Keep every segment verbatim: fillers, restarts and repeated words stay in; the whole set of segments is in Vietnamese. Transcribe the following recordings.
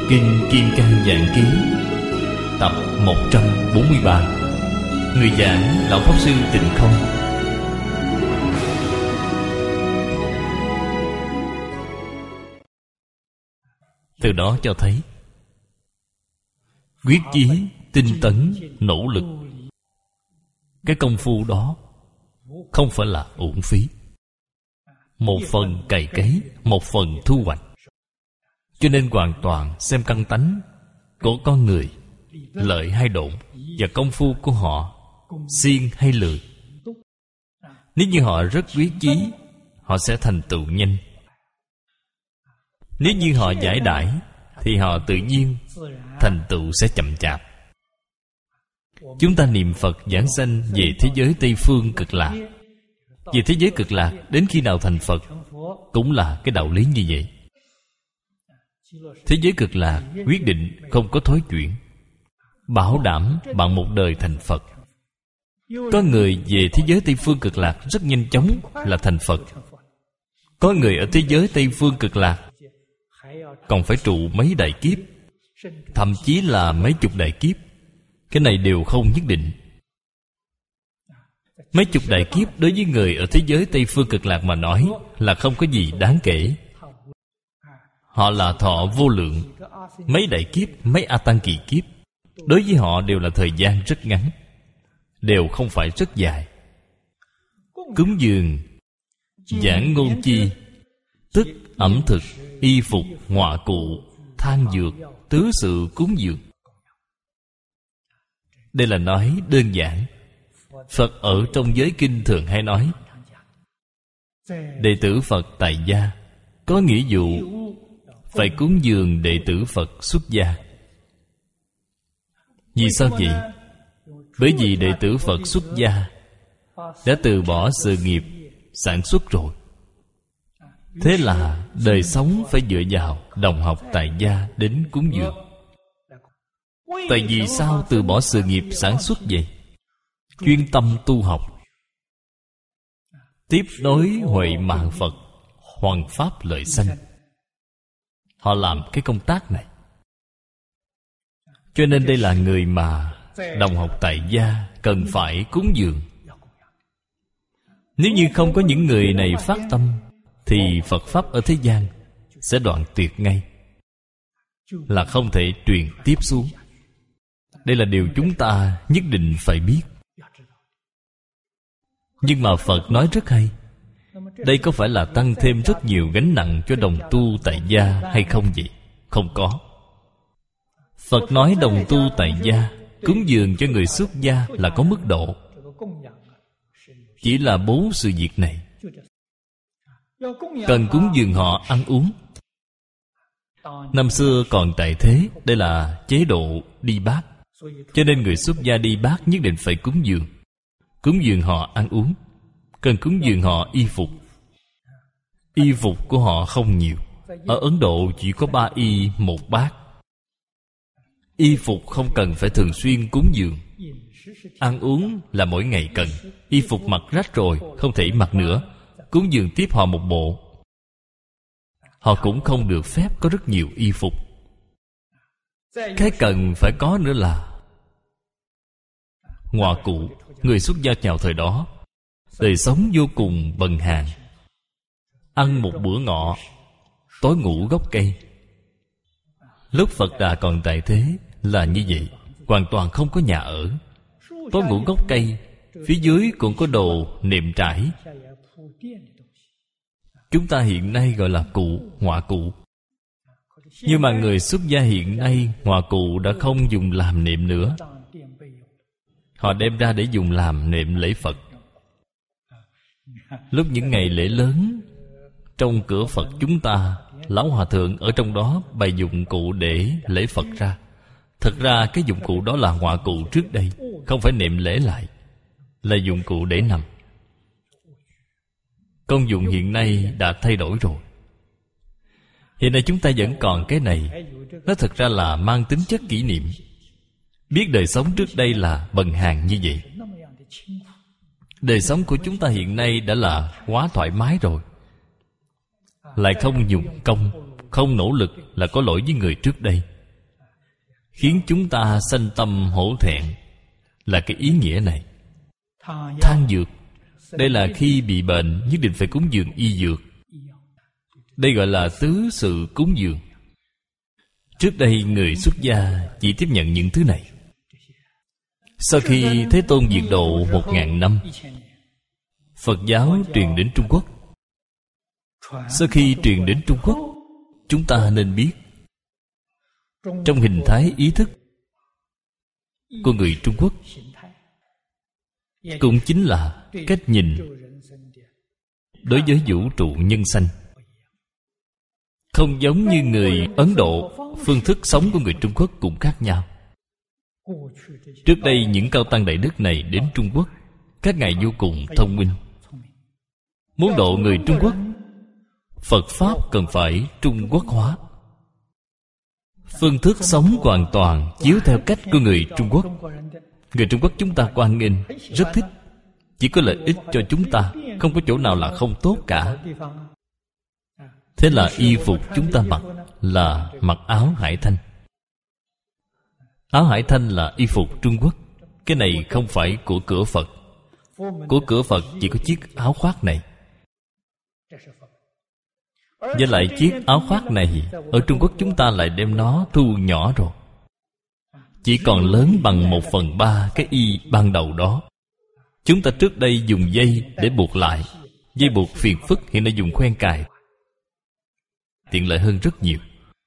Kinh Kim Cang Giảng Ký tập một trăm bốn mươi ba. Người giảng Lão Pháp Sư Tịnh Không. Từ đó cho thấy quyết chí, tinh tấn, nỗ lực, cái công phu đó không phải là uổng phí. Một phần cày cấy, một phần thu hoạch. Cho nên hoàn toàn xem căn tánh của con người, lợi hay độn, và công phu của họ siêng hay lười. Nếu như họ rất quyết chí, họ sẽ thành tựu nhanh. Nếu như họ giải đãi, thì họ tự nhiên thành tựu sẽ chậm chạp. Chúng ta niệm Phật giảng sanh về thế giới Tây Phương Cực Lạc. Về thế giới Cực Lạc, đến khi nào thành Phật cũng là cái đạo lý như vậy. Thế giới Cực Lạc quyết định không có thối chuyển, bảo đảm bạn một đời thành Phật. Có người về thế giới Tây Phương Cực Lạc rất nhanh chóng là thành Phật. Có người ở thế giới Tây Phương Cực Lạc còn phải trụ mấy đại kiếp, thậm chí là mấy chục đại kiếp. Cái này đều không nhất định. Mấy chục đại kiếp đối với người ở thế giới Tây Phương Cực Lạc mà nói là không có gì đáng kể. Họ là thọ vô lượng. Mấy đại kiếp, mấy A Tăng kỳ kiếp, đối với họ đều là thời gian rất ngắn, đều không phải rất dài. Cúng dường, giảng ngôn chi, tức ẩm thực, y phục, ngọa cụ, than dược, tứ sự cúng dường. Đây là nói đơn giản. Phật ở trong giới kinh thường hay nói đệ tử Phật tại gia có nghĩa vụ phải cúng dường đệ tử Phật xuất gia. Vì sao vậy? Bởi vì đệ tử Phật xuất gia đã từ bỏ sự nghiệp sản xuất rồi. Thế là đời sống phải dựa vào đồng học tại gia đến cúng dường. Tại vì sao từ bỏ sự nghiệp sản xuất vậy? Chuyên tâm tu học, tiếp nối huệ mạng Phật, hoằng pháp lợi sanh. Họ làm cái công tác này. Cho nên đây là người mà đồng học tại gia cần phải cúng dường. Nếu như không có những người này phát tâm, thì Phật Pháp ở thế gian sẽ đoạn tuyệt ngay, là không thể truyền tiếp xuống. Đây là điều chúng ta nhất định phải biết. Nhưng mà Phật nói rất hay. Đây có phải là tăng thêm rất nhiều gánh nặng cho đồng tu tại gia hay không vậy? Không có. Phật nói đồng tu tại gia, cúng dường cho người xuất gia là có mức độ. Chỉ là bốn sự việc này. Cần cúng dường họ ăn uống. Năm xưa còn tại thế, đây là chế độ đi bát. Cho nên người xuất gia đi bát nhất định phải cúng dường. Cúng dường họ ăn uống. Cần cúng dường họ y phục. Y phục của họ không nhiều. Ở Ấn Độ chỉ có ba y một bát. Y phục không cần phải thường xuyên cúng dường. Ăn uống là mỗi ngày cần. Y phục mặc rách rồi, không thể mặc nữa. Cúng dường tiếp họ một bộ. Họ cũng không được phép có rất nhiều y phục. Cái cần phải có nữa là ngọa cụ. Người xuất gia chào thời đó đời sống vô cùng bần hàn. Ăn một bữa ngọ, tối ngủ gốc cây. Lúc Phật Đà còn tại thế là như vậy. Hoàn toàn không có nhà ở. Tối ngủ gốc cây. Phía dưới cũng có đồ nệm trải. Chúng ta hiện nay gọi là cụ, ngọa cụ. Nhưng mà người xuất gia hiện nay, ngọa cụ đã không dùng làm nệm nữa. Họ đem ra để dùng làm nệm lễ Phật. Lúc những ngày lễ lớn, trong cửa Phật chúng ta, Lão Hòa Thượng ở trong đó bày dụng cụ để lễ Phật ra. Thật ra cái dụng cụ đó là ngọa cụ trước đây, không phải nệm lễ lại, là dụng cụ để nằm. Công dụng hiện nay đã thay đổi rồi. Hiện nay chúng ta vẫn còn cái này. Nó thật ra là mang tính chất kỷ niệm. Biết đời sống trước đây là bần hàn như vậy. Đời sống của chúng ta hiện nay đã là quá thoải mái rồi. Lại không dùng công, không nỗ lực là có lỗi với người trước đây. khiến chúng ta sanh tâm hổ thẹn, là cái ý nghĩa này. Thang dược, đây là khi bị bệnh nhất định phải cúng dường y dược. Đây gọi là tứ sự cúng dường. Trước đây người xuất gia chỉ tiếp nhận những thứ này. Sau khi Thế Tôn diệt độ một ngàn năm, Phật giáo truyền đến Trung Quốc. Sau khi truyền đến Trung Quốc, chúng ta nên biết, trong hình thái ý thức của người Trung Quốc cũng chính là cách nhìn đối với vũ trụ nhân sanh. Không giống như người Ấn Độ, phương thức sống của người Trung Quốc cũng khác nhau. Trước đây những cao tăng đại đức này đến Trung Quốc, các ngài vô cùng thông minh. Muốn độ người Trung Quốc, Phật Pháp cần phải Trung Quốc hóa. Phương thức sống hoàn toàn chiếu theo cách của người Trung Quốc. Người Trung Quốc chúng ta hoan nghênh, rất thích. Chỉ có lợi ích cho chúng ta, không có chỗ nào là không tốt cả. Thế là y phục chúng ta mặc là mặc áo hải thanh. Áo hải thanh là y phục Trung Quốc. Cái này không phải của cửa Phật. Của cửa Phật chỉ có chiếc áo khoác này. Với lại chiếc áo khoác này ở Trung Quốc chúng ta lại đem nó thu nhỏ rồi, chỉ còn lớn bằng một phần ba cái y ban đầu đó. Chúng ta trước đây dùng dây để buộc lại. Dây buộc phiền phức, hiện nay dùng khoen cài, tiện lợi hơn rất nhiều.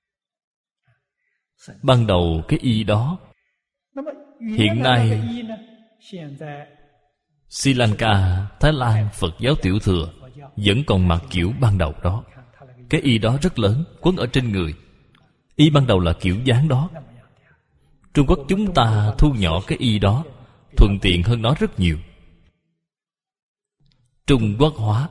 Ban đầu cái y đó, hiện nay Sri Lanka, Thái Lan, Phật giáo tiểu thừa vẫn còn mặc kiểu ban đầu đó. Cái y đó rất lớn, quấn ở trên người. Y ban đầu là kiểu dáng đó. Trung Quốc chúng ta thu nhỏ cái y đó, thuận tiện hơn nó rất nhiều. Trung Quốc hóa.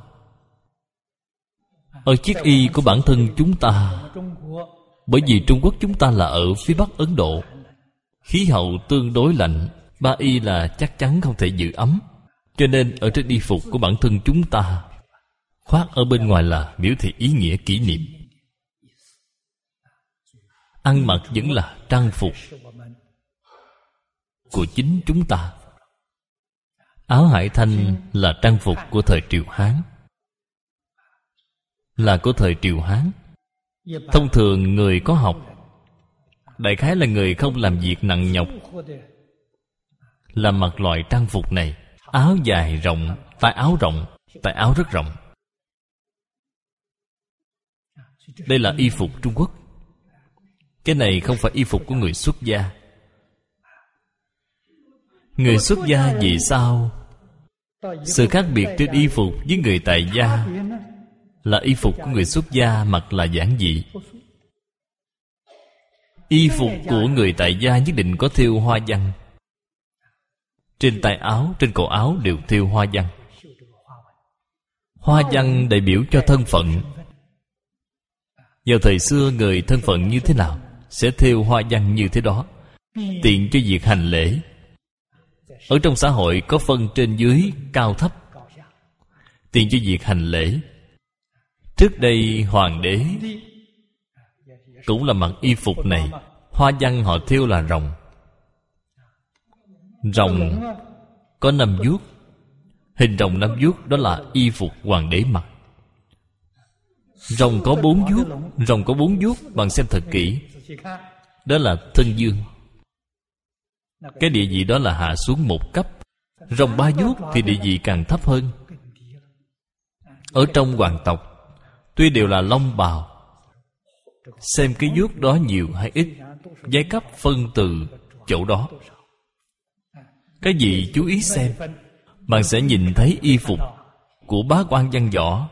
Ở chiếc y của bản thân chúng ta, bởi vì Trung Quốc chúng ta là ở phía Bắc Ấn Độ, khí hậu tương đối lạnh, ba y là chắc chắn không thể giữ ấm. Cho nên ở trên y phục của bản thân chúng ta, khoác ở bên ngoài là biểu thị ý nghĩa kỷ niệm. Ăn mặc vẫn là trang phục của chính chúng ta. Áo hải thanh là trang phục của thời Triều Hán, là của thời Triều Hán. Thông thường người có học, đại khái là người không làm việc nặng nhọc, là mặc loại trang phục này. Áo dài rộng, tay áo rộng, tay áo rất rộng. Đây là y phục Trung Quốc. Cái này không phải y phục của người xuất gia. Người xuất gia vì sao? Sự khác biệt trên y phục với người tại gia là y phục của người xuất gia mặc là giản dị. Y phục của người tại gia nhất định có thêu hoa văn. Trên tay áo, trên cổ áo đều thêu hoa văn. Hoa văn đại biểu cho thân phận. Vào thời xưa người thân phận như thế nào sẽ thêu hoa văn như thế đó, tiện cho việc hành lễ. Ở trong xã hội có phân trên dưới, cao thấp, tiện cho việc hành lễ. Trước đây hoàng đế cũng là mặc y phục này. Hoa văn họ thêu là rồng. Rồng có năm vuốt. Hình rồng năm vuốt đó là y phục hoàng đế mặc. Rồng có bốn vuốt. Rồng có bốn vuốt, bạn xem thật kỹ, đó là thân dương. Cái địa vị đó là hạ xuống một cấp. Rồng ba vuốt thì địa vị càng thấp hơn. Ở trong hoàng tộc, tuy đều là long bào, xem cái vuốt đó nhiều hay ít, giai cấp phân từ chỗ đó. Cái gì chú ý xem, bạn sẽ nhìn thấy y phục của bá quan văn võ,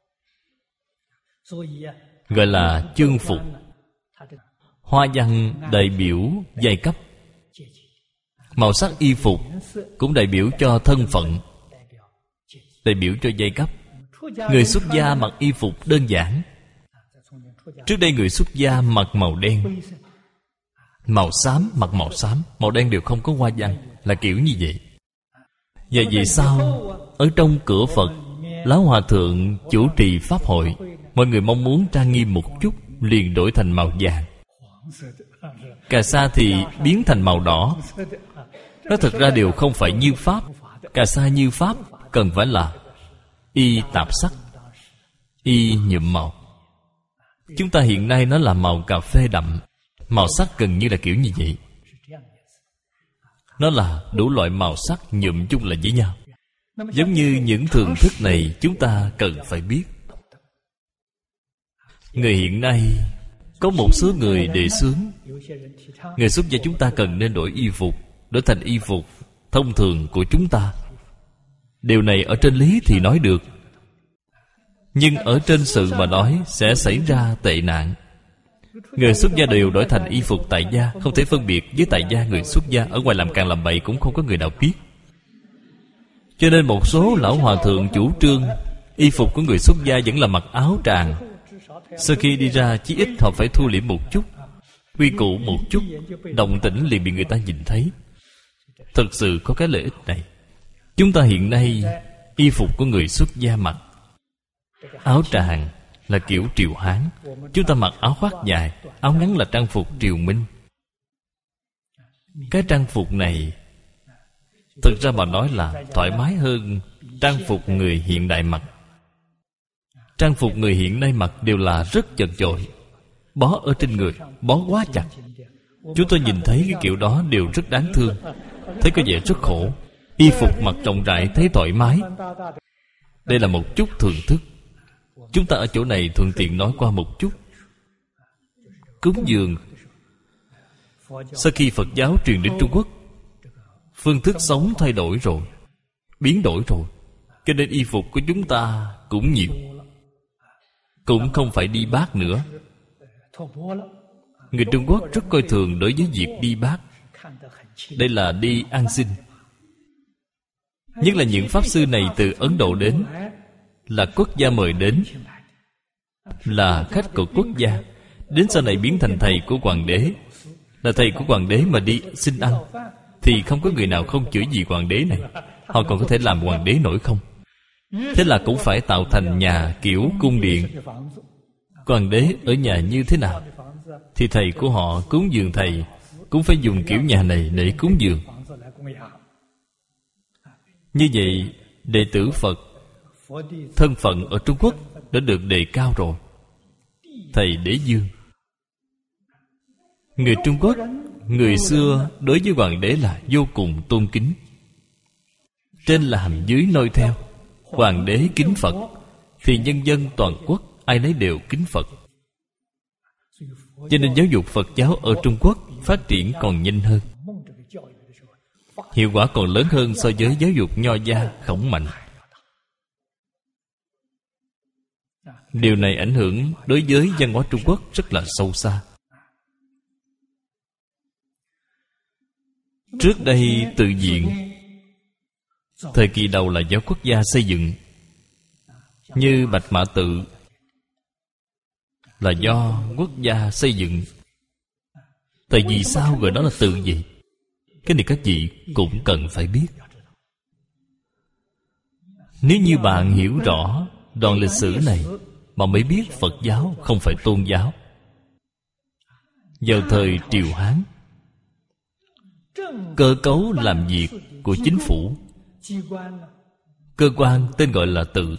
gọi là chương phục. Hoa văn đại biểu giai cấp. Màu sắc y phục cũng đại biểu cho thân phận, đại biểu cho giai cấp. Người xuất gia mặc y phục đơn giản. Trước đây người xuất gia mặc màu đen, màu xám mặc màu xám, màu đen đều không có hoa văn, là kiểu như vậy. Và vì sao ở trong cửa Phật, Lão Hòa Thượng chủ trì pháp hội, mọi người mong muốn trang nghiêm một chút, liền đổi thành màu vàng. Cà sa thì biến thành màu đỏ. Nó thực ra đều không phải như pháp. Cà sa như pháp cần phải là y tạp sắc, y nhuộm màu. Chúng ta hiện nay nó là màu cà phê đậm. Màu sắc gần như là kiểu như vậy. Nó là đủ loại màu sắc nhuộm chung lại với nhau. Giống như những thường thức này chúng ta cần phải biết. Người hiện nay có một số người đề xướng người xuất gia chúng ta cần nên đổi y phục, đổi thành y phục thông thường của chúng ta. Điều này ở trên lý thì nói được, nhưng ở trên sự mà nói sẽ xảy ra tệ nạn. Người xuất gia đều đổi thành y phục tại gia, không thể phân biệt với tại gia người xuất gia. Ở ngoài làm càng làm bậy cũng không có người nào biết. Cho nên một số lão hòa thượng chủ trương y phục của người xuất gia vẫn là mặc áo tràng. Sau khi đi ra chí ít họ phải thu liễm một chút, quy củ một chút, động tĩnh liền bị người ta nhìn thấy. Thực sự có cái lợi ích này. Chúng ta hiện nay y phục của người xuất gia mặc áo tràng là kiểu Triều Hán. Chúng ta mặc áo khoác dài, áo ngắn là trang phục Triều Minh. Cái trang phục này thực ra mà nói là thoải mái hơn trang phục người hiện đại mặc. Trang phục người hiện nay mặc đều là rất chật chội, bó ở trên người, bó quá chặt. Chúng tôi nhìn thấy cái kiểu đó đều rất đáng thương, thấy có vẻ rất khổ. Y phục mặc rộng rãi thấy thoải mái. Đây là một chút thường thức. Chúng ta ở chỗ này thuận tiện nói qua một chút. Cúng dường, sau khi Phật giáo truyền đến Trung Quốc, phương thức sống thay đổi rồi, biến đổi rồi, cho nên y phục của chúng ta cũng nhiều. Cũng không phải đi bát nữa. Người Trung Quốc rất coi thường đối với việc đi bát. Đây là đi ăn xin. Nhất là những pháp sư này từ Ấn Độ đến, là quốc gia mời đến, là khách của quốc gia, đến sau này biến thành thầy của hoàng đế. Là thầy của hoàng đế mà đi xin ăn, thì không có người nào không chửi gì hoàng đế này. Họ còn có thể làm hoàng đế nổi không? Thế là cũng phải tạo thành nhà kiểu cung điện. Hoàng đế ở nhà như thế nào thì thầy của họ cúng dường thầy cũng phải dùng kiểu nhà này để cúng dường. Như vậy đệ tử Phật thân phận ở Trung Quốc đã được đề cao rồi. Thầy đế dương. Người Trung Quốc, người xưa đối với hoàng đế là vô cùng tôn kính. Trên làm dưới noi theo. Hoàng đế kính Phật thì nhân dân toàn quốc ai nấy đều kính Phật. Cho nên giáo dục Phật giáo ở Trung Quốc phát triển còn nhanh hơn, hiệu quả còn lớn hơn so với giáo dục Nho gia Khổng Mạnh. Điều này ảnh hưởng đối với văn hóa Trung Quốc rất là sâu xa. Trước đây tự viện, thời kỳ đầu là do quốc gia xây dựng. Như Bạch Mã Tự là do quốc gia xây dựng. Tại vì sao gọi đó là tự gì? Cái này các vị cũng cần phải biết. Nếu như bạn hiểu rõ đoạn lịch sử này mà mới biết Phật giáo không phải tôn giáo. Vào thời Triều Hán, cơ cấu làm việc của chính phủ, cơ quan tên gọi là tự,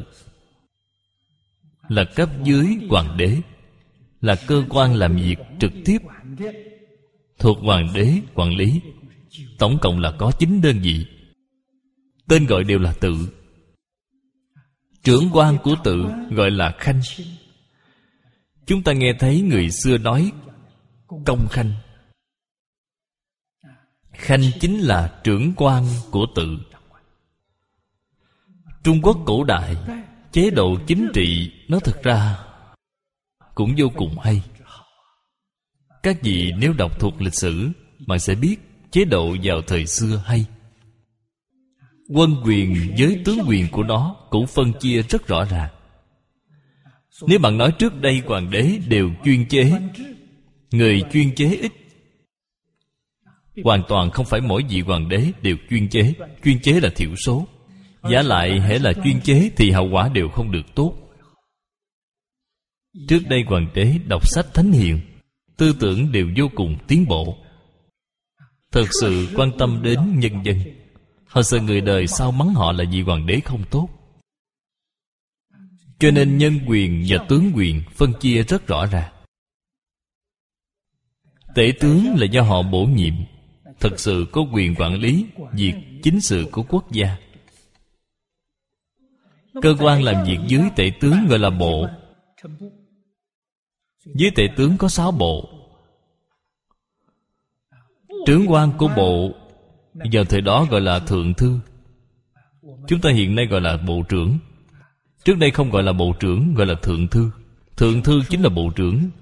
là cấp dưới hoàng đế, là cơ quan làm việc trực tiếp thuộc hoàng đế quản lý. Tổng cộng là có chín đơn vị, tên gọi đều là tự. Trưởng quan của tự gọi là khanh. Chúng ta nghe thấy người xưa nói công khanh. Khanh chính là trưởng quan của tự. Trung Quốc cổ đại, chế độ chính trị nó thực ra cũng vô cùng hay. Các vị nếu đọc thuộc lịch sử, bạn sẽ biết chế độ vào thời xưa hay. Quân quyền với tướng quyền của nó cũng phân chia rất rõ ràng. Nếu bạn nói trước đây hoàng đế đều chuyên chế, người chuyên chế ít, hoàn toàn không phải mỗi vị hoàng đế đều chuyên chế. Chuyên chế là thiểu số. Giả lại hễ là chuyên chế thì hậu quả đều không được tốt. Trước đây hoàng đế đọc sách thánh hiền, tư tưởng đều vô cùng tiến bộ, thật sự quan tâm đến nhân dân. Họ sợ người đời sau mắng họ là vì hoàng đế không tốt, cho nên nhân quyền và tướng quyền phân chia rất rõ ràng. Tể tướng là do họ bổ nhiệm, thật sự có quyền quản lý việc chính sự của quốc gia. Cơ quan làm việc dưới tể tướng gọi là bộ. Dưới tể tướng có sáu bộ. Trưởng quan của bộ vào thời đó gọi là thượng thư. Chúng ta hiện nay gọi là bộ trưởng. Trước đây không gọi là bộ trưởng, gọi là thượng thư. Thượng thư chính là bộ trưởng.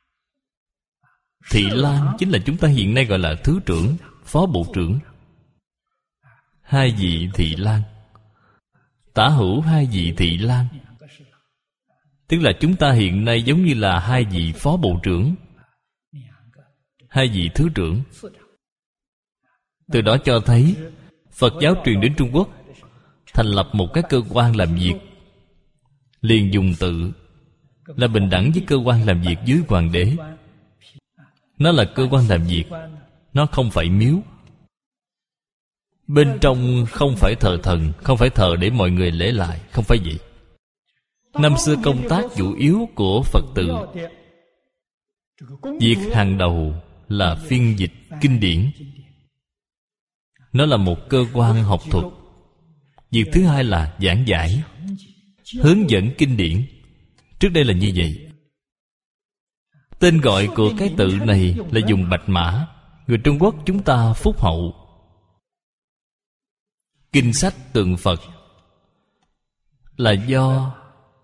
Thị lang chính là chúng ta hiện nay gọi là thứ trưởng, phó bộ trưởng. Hai vị thị lang, tả hữu hai vị thị lang, tức là chúng ta hiện nay giống như là hai vị phó bộ trưởng, hai vị thứ trưởng. Từ đó cho thấy Phật giáo truyền đến Trung Quốc, thành lập một cái cơ quan làm việc, liền dùng tự là bình đẳng với cơ quan làm việc dưới hoàng đế. Nó là cơ quan làm việc, nó không phải miếu. Bên trong không phải thờ thần, không phải thờ để mọi người lễ lại, không phải vậy. Năm xưa công tác chủ yếu của Phật tử, việc hàng đầu là phiên dịch kinh điển. Nó là một cơ quan học thuật. Việc thứ hai là giảng giải, hướng dẫn kinh điển. Trước đây là như vậy. Tên gọi của cái tự này là dùng bạch mã. Người Trung Quốc chúng ta phúc hậu. Kinh sách tượng Phật là do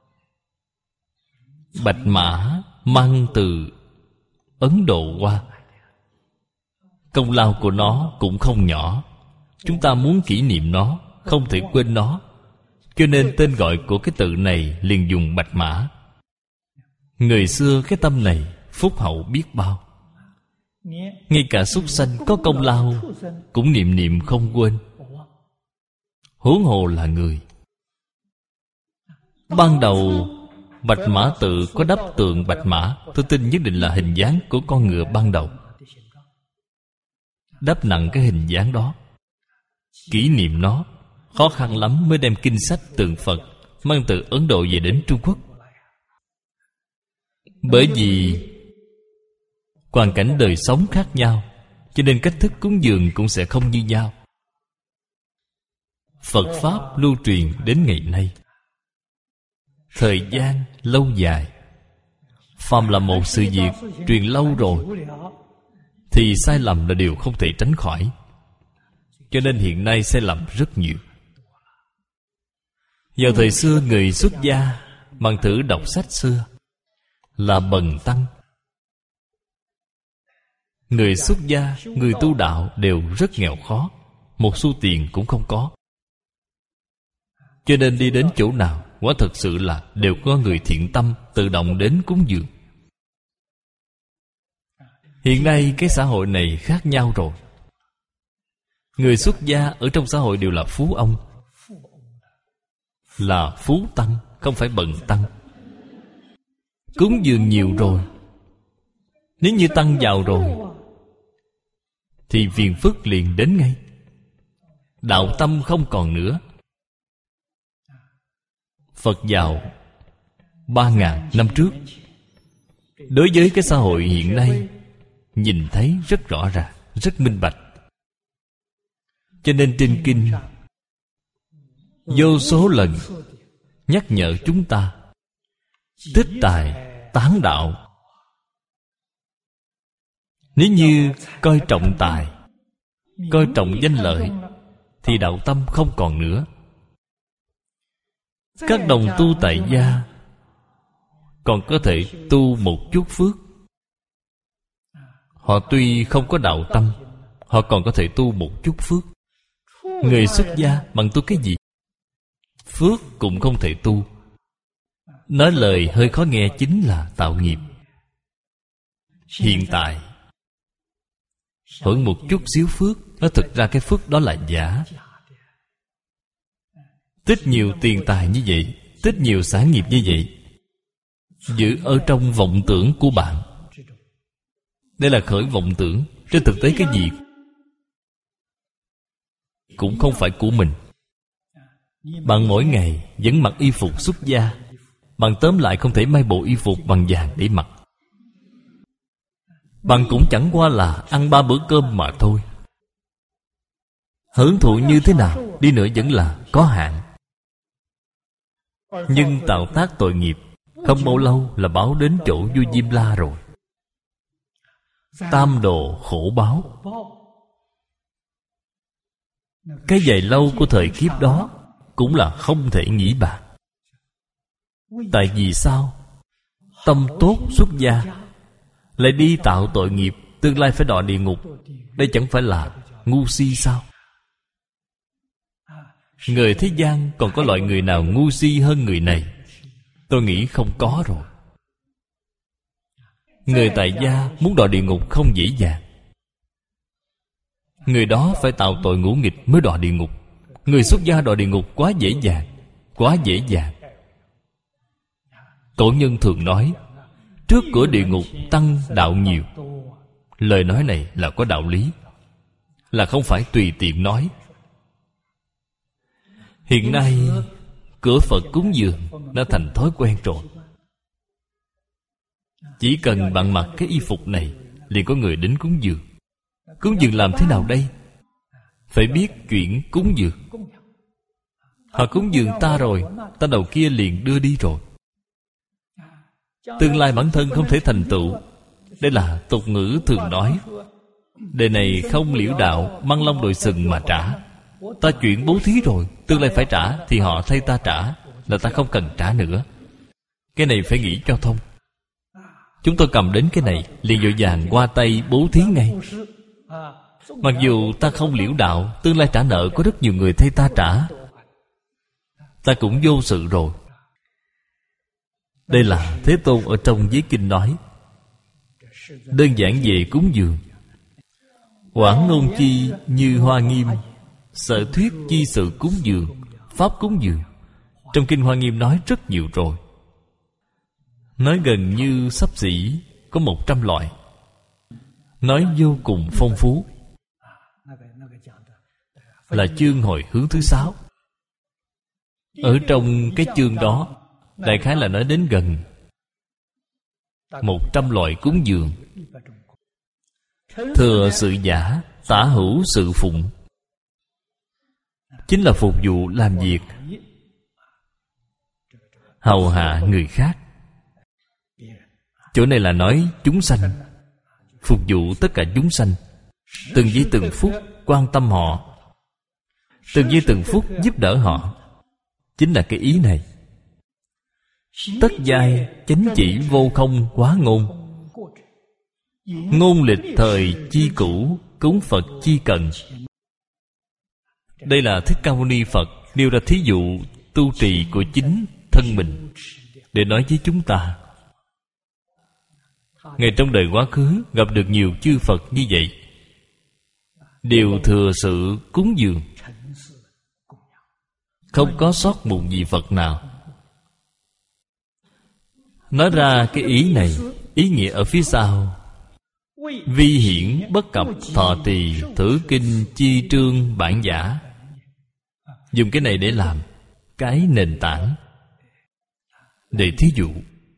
bạch mã mang từ Ấn Độ qua. Công lao của nó cũng không nhỏ. Chúng ta muốn kỷ niệm nó, không thể quên nó, cho nên tên gọi của cái tự này liền dùng bạch mã. Người xưa cái tâm này phúc hậu biết bao. Ngay cả súc sanh có công lao cũng niệm niệm không quên, huống hồ là người. Ban đầu bạch mã tự có đắp tượng bạch mã, tôi tin nhất định là hình dáng của con ngựa ban đầu. Đắp nặng cái hình dáng đó, kỷ niệm nó. Khó khăn lắm mới đem kinh sách tượng Phật mang từ Ấn Độ về đến Trung Quốc. Bởi vì hoàn cảnh đời sống khác nhau, cho nên cách thức cúng dường cũng sẽ không như nhau. Phật Pháp lưu truyền đến ngày nay, thời gian lâu dài. Phàm là một sự việc truyền lâu rồi thì sai lầm là điều không thể tránh khỏi. Cho nên hiện nay sai lầm rất nhiều. Vào thời xưa, người xuất gia bằng thử đọc sách xưa là bần tăng. Người xuất gia, người tu đạo đều rất nghèo khó, một xu tiền cũng không có. Cho nên đi đến chỗ nào, quả thật sự là đều có người thiện tâm tự động đến cúng dường. Hiện nay cái xã hội này khác nhau rồi. Người xuất gia ở trong xã hội đều là phú ông, là phú tăng, không phải bần tăng. Cúng dường nhiều rồi, nếu như tăng giàu rồi thì phiền phức liền đến ngay. Đạo tâm không còn nữa. Phật vào ba ngàn năm trước, đối với cái xã hội hiện nay nhìn thấy rất rõ ràng, rất minh bạch. Cho nên trên kinh vô số lần nhắc nhở chúng ta tích tài tán đạo. Nếu như coi trọng tài, coi trọng danh lợi thì đạo tâm không còn nữa. Các đồng tu tại gia còn có thể tu một chút phước. Họ tuy không có đạo tâm, họ còn có thể tu một chút phước. Người xuất gia bằng tu cái gì? Phước cũng không thể tu. Nói lời hơi khó nghe chính là tạo nghiệp. Hiện tại hưởng một chút xíu phước, nó thực ra cái phước đó là giả. Tích nhiều tiền tài như vậy, tích nhiều sản nghiệp như vậy, giữ ở trong vọng tưởng của bạn, Đây là khởi vọng tưởng. Trên thực tế cái gì cũng không phải của mình. Bạn mỗi ngày vẫn mặc y phục xuất gia, bạn tóm lại không thể may bộ y phục bằng vàng để mặc. Bạn cũng chẳng qua là ăn ba bữa cơm mà thôi. Hưởng thụ như thế nào đi nữa vẫn là có hạn. Nhưng tạo tác tội nghiệp, không bao lâu là báo đến chỗ vua Diêm La rồi. Tam độ khổ báo. Cái dài lâu của thời kiếp đó cũng là không thể nghĩ bàn. Tại vì sao? Tâm tốt xuất gia lại đi tạo tội nghiệp, tương lai phải đọa địa ngục. Đây chẳng phải là ngu si sao? Người thế gian còn có loại người nào ngu si hơn người này? Tôi nghĩ không có rồi. Người tại gia muốn đọa địa ngục không dễ dàng. Người đó phải tạo tội ngũ nghịch mới đọa địa ngục. Người xuất gia đọa địa ngục quá dễ dàng, quá dễ dàng. Cổ nhân thường nói, trước cửa địa ngục tăng đạo nhiều. Lời nói này là có đạo lý, là không phải tùy tiện nói. Hiện nay cửa Phật cúng dường đã thành thói quen rồi. Chỉ cần bạn mặc cái y phục này, liền có người đến cúng dường. Cúng dường làm thế nào đây? Phải biết chuyện cúng dường. Họ cúng dường ta rồi, ta đầu kia liền đưa đi rồi. Tương lai bản thân không thể thành tựu. Đây là tục ngữ thường nói. Đời này không liễu đạo, măng long đội sừng mà trả. Ta chuyển bố thí rồi, tương lai phải trả, thì họ thay ta trả, là ta không cần trả nữa. Cái này phải nghĩ cho thông. Chúng tôi cầm đến cái này, liền vội vàng qua tay bố thí ngay. Mặc dù ta không liễu đạo, tương lai trả nợ có rất nhiều người thay ta trả, ta cũng vô sự rồi. Đây là Thế Tôn ở trong giới kinh nói. Đơn giản về cúng dường. Quảng ngôn chi như Hoa Nghiêm, sở thuyết chi sự cúng dường, pháp cúng dường. Trong kinh Hoa Nghiêm nói rất nhiều rồi. Nói gần như xấp xỉ có một trăm loại. Nói vô cùng phong phú. Là chương hồi hướng thứ sáu. Ở trong cái chương đó, đại khái là nói đến gần một trăm loại cúng dường. Thừa sự giả, tả hữu sự phụng. Chính là phục vụ làm việc, hầu hạ người khác. Chỗ này là nói chúng sanh, phục vụ tất cả chúng sanh, từng giây từng phút quan tâm họ, từng giây từng phút giúp đỡ họ. Chính là cái ý này. Tất giai chánh chỉ vô không quá ngôn. Ngôn lịch thời chi cũ, cúng Phật chi cần. Đây là Thích Ca Mâu Ni Phật nêu ra thí dụ tu trì của chính thân mình để nói với chúng ta. Ngày trong đời quá khứ gặp được nhiều chư Phật như vậy, đều thừa sự cúng dường, không có sót một vị Phật nào. Nói ra cái ý này, ý nghĩa ở phía sau: vi hiển bất cập thọ trì thử kinh chi trương bản giả. Dùng cái này để làm cái nền tảng, để thí dụ.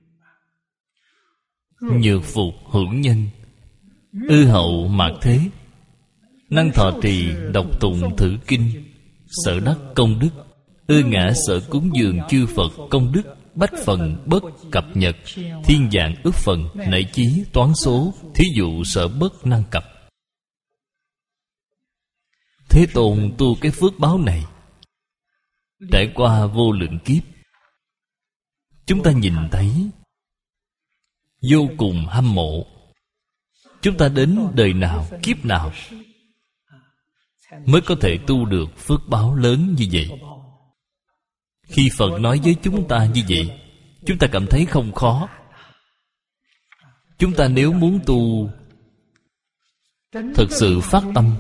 Nhược phục hưởng nhân, ư hậu mạt thế, năng thọ trì đọc tụng thử kinh, sở đắc công đức, ư ngã sở cúng dường chư Phật công đức, bách phần bất cập nhật, thiên vạn ức phần, nảy chí toán số, thí dụ sở bất năng cập. Thế Tôn tu cái phước báo này trải qua vô lượng kiếp, chúng ta nhìn thấy vô cùng hâm mộ. Chúng ta đến đời nào, kiếp nào mới có thể tu được phước báo lớn như vậy? Khi Phật nói với chúng ta như vậy, chúng ta cảm thấy không khó. Chúng ta nếu muốn tu thực sự phát tâm,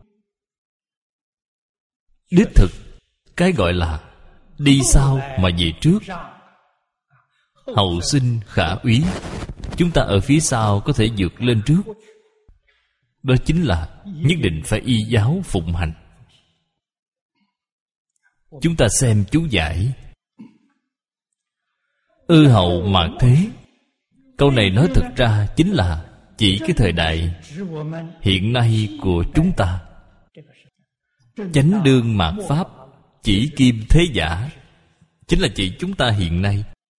đích thực, cái gọi là đi sau mà về trước, hậu sinh khả úy. Chúng ta ở phía sau có thể vượt lên trước. đó chính là nhất định phải y giáo phụng hành. Chúng ta xem chú giải: ư hậu mạt thế. Câu này nói thực ra chính là chỉ cái thời đại hiện nay của chúng ta. Chánh đương mạt pháp, chỉ kim thế giả, chính là chỉ chúng ta hiện nay.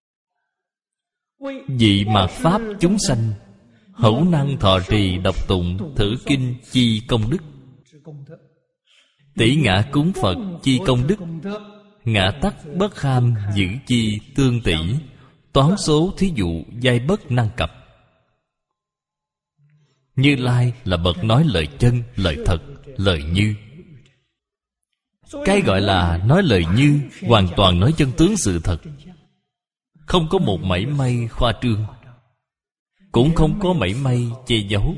Vì mạt pháp chúng sanh, hữu năng thọ trì đọc tụng thử kinh chi công đức. Tỷ ngã cúng Phật chi công đức, ngã tắc bất ham giữ chi tương tỷ. Toán số thí dụ giai bất năng cập. Như Lai là bậc nói lời chân, lời thật, lời như. Cái gọi là nói lời như, hoàn toàn nói chân tướng sự thật, không có một mảy may khoa trương, cũng không có mảy may che giấu.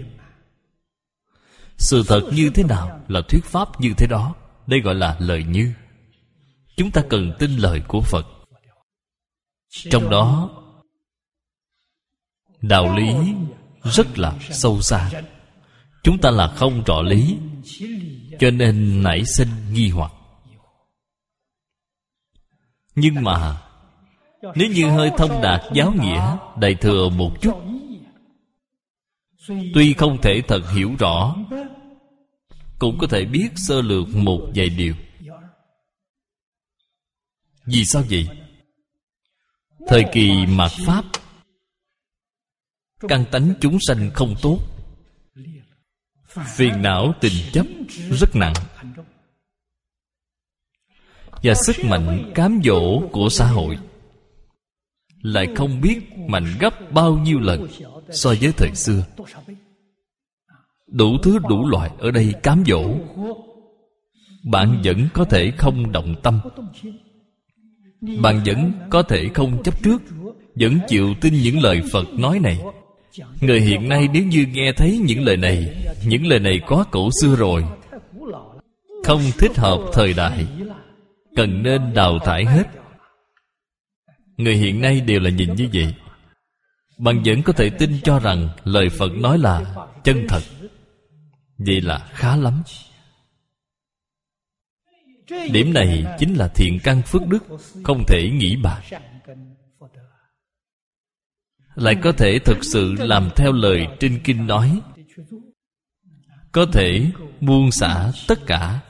Sự thật như thế nào là thuyết pháp như thế đó. Đây gọi là lời như. Chúng ta cần tin lời của Phật. Trong đó đạo lý rất là sâu xa. Chúng ta là không rõ lý, cho nên nảy sinh nghi hoặc. Nhưng mà nếu như hơi thông đạt giáo nghĩa, đại thừa một chút, tuy không thể thật hiểu rõ, cũng có thể biết sơ lược một vài điều. Vì sao vậy? Thời kỳ mạt Pháp, căn tánh chúng sanh không tốt, phiền não tình chấp rất nặng, và sức mạnh cám dỗ của xã hội lại không biết mạnh gấp bao nhiêu lần so với thời xưa. Đủ thứ đủ loại ở đây cám dỗ, bạn vẫn có thể không động tâm, bạn vẫn có thể không chấp trước, vẫn chịu tin những lời Phật nói này. Người hiện nay nếu như nghe thấy những lời này, những lời này quá cổ xưa rồi, không thích hợp thời đại, cần nên đào thải hết. Người hiện nay đều là nhìn như vậy. Bạn vẫn có thể tin cho rằng lời Phật nói là chân thật, vậy là khá lắm. Điểm này chính là thiện căn phước đức, không thể nghĩ bàn. Lại có thể thực sự làm theo lời trên kinh nói, có thể buông xả tất cả,